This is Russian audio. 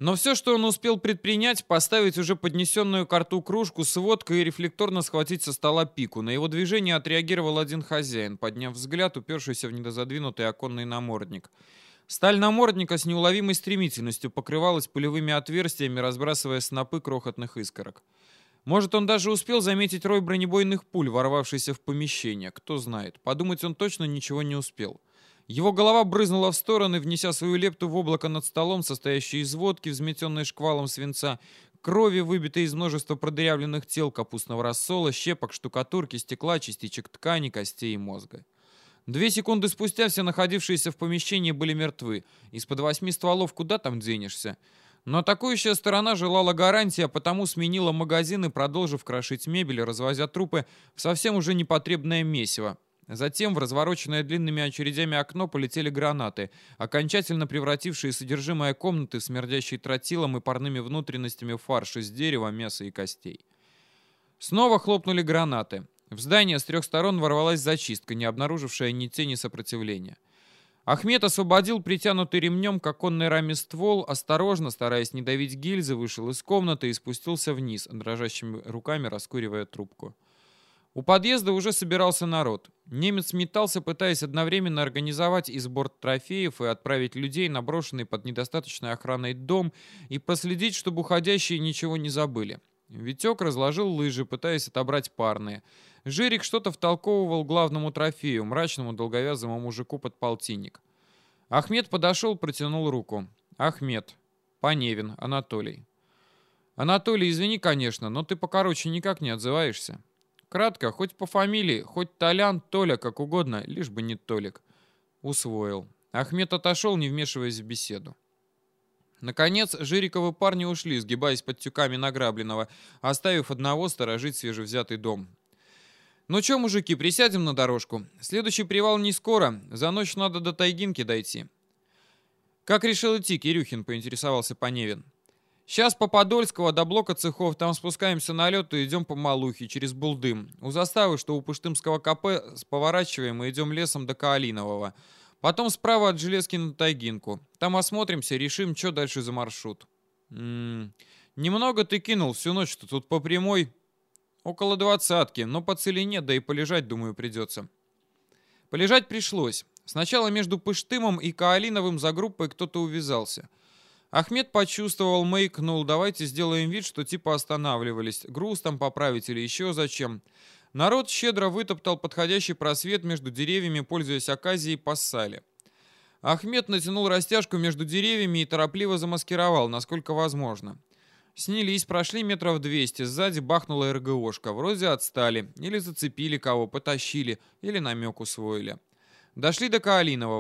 Но все, что он успел предпринять, поставить уже поднесенную к рту кружку с водкой и рефлекторно схватить со стола пику. На его движение отреагировал один хозяин, подняв взгляд, упершийся в недозадвинутый оконный намордник. Сталь намордника с неуловимой стремительностью покрывалась пулевыми отверстиями, разбрасывая снопы крохотных искорок. Может, он даже успел заметить рой бронебойных пуль, ворвавшийся в помещение. Кто знает. Подумать он точно ничего не успел. Его голова брызнула в стороны, внеся свою лепту в облако над столом, состоящее из водки, взметенной шквалом свинца, крови, выбитой из множества продырявленных тел, капустного рассола, щепок, штукатурки, стекла, частичек ткани, костей и мозга. 2 секунды спустя все находившиеся в помещении были мертвы. Из-под 8 стволов куда там денешься? Но атакующая сторона желала гарантии, а потому сменила магазины, продолжив крошить мебель, развозя трупы в совсем уже непотребное месиво. Затем в развороченное длинными очередями окно полетели гранаты, окончательно превратившие содержимое комнаты в смердящий тротилом и парными внутренностями фарш из дерева, мяса и костей. Снова хлопнули гранаты. В здание с 3 сторон ворвалась зачистка, не обнаружившая ни тени сопротивления. Ахмед освободил притянутый ремнем к оконной раме ствол, осторожно, стараясь не давить гильзы, вышел из комнаты и спустился вниз, дрожащими руками раскуривая трубку. У подъезда уже собирался народ. Немец метался, пытаясь одновременно организовать и сбор трофеев и отправить людей на брошенный под недостаточной охраной дом и проследить, чтобы уходящие ничего не забыли. Витек разложил лыжи, пытаясь отобрать парные. Жирик что-то втолковывал главному трофею, мрачному долговязому мужику под полтинник. Ахмед подошел, протянул руку. Ахмед. Поневин. Анатолий. Анатолий, извини, конечно, но ты покороче никак не отзываешься. Кратко, хоть по фамилии, хоть Толян, Толя, как угодно, лишь бы не Толик. Усвоил. Ахмед отошел, не вмешиваясь в беседу. Наконец, Жириковы парни ушли, сгибаясь под тюками награбленного, оставив одного сторожить свежевзятый дом. «Ну чё, мужики, присядем на дорожку? Следующий привал не скоро, за ночь надо до Тайгинки дойти». «Как решил идти, Кирюхин?» — поинтересовался Поневин. «Сейчас по Подольского до блока цехов, там спускаемся на лед и идем по Малухе, через Булдым. У заставы, что у Пыштымского КП, поворачиваем и идем лесом до Каолинового. Потом справа от Железки на Тайгинку. Там осмотримся, решим, что дальше за маршрут». Немного ты кинул всю ночь-то тут по прямой. Около 20-ки, но по цели нет, да и полежать, думаю, придется. Полежать пришлось. Сначала между Пыштымом и Каолиновым за группой кто-то увязался. Ахмед почувствовал, маякнул, давайте сделаем вид, что типа останавливались, груз там поправить или еще зачем. Народ щедро вытоптал подходящий просвет между деревьями, пользуясь оказией, поссали. Ахмед натянул растяжку между деревьями и торопливо замаскировал, насколько возможно. Снялись, прошли метров 200, сзади бахнула РГОшка, вроде отстали, или зацепили кого, потащили, или намек усвоили. Дошли до Каолинового.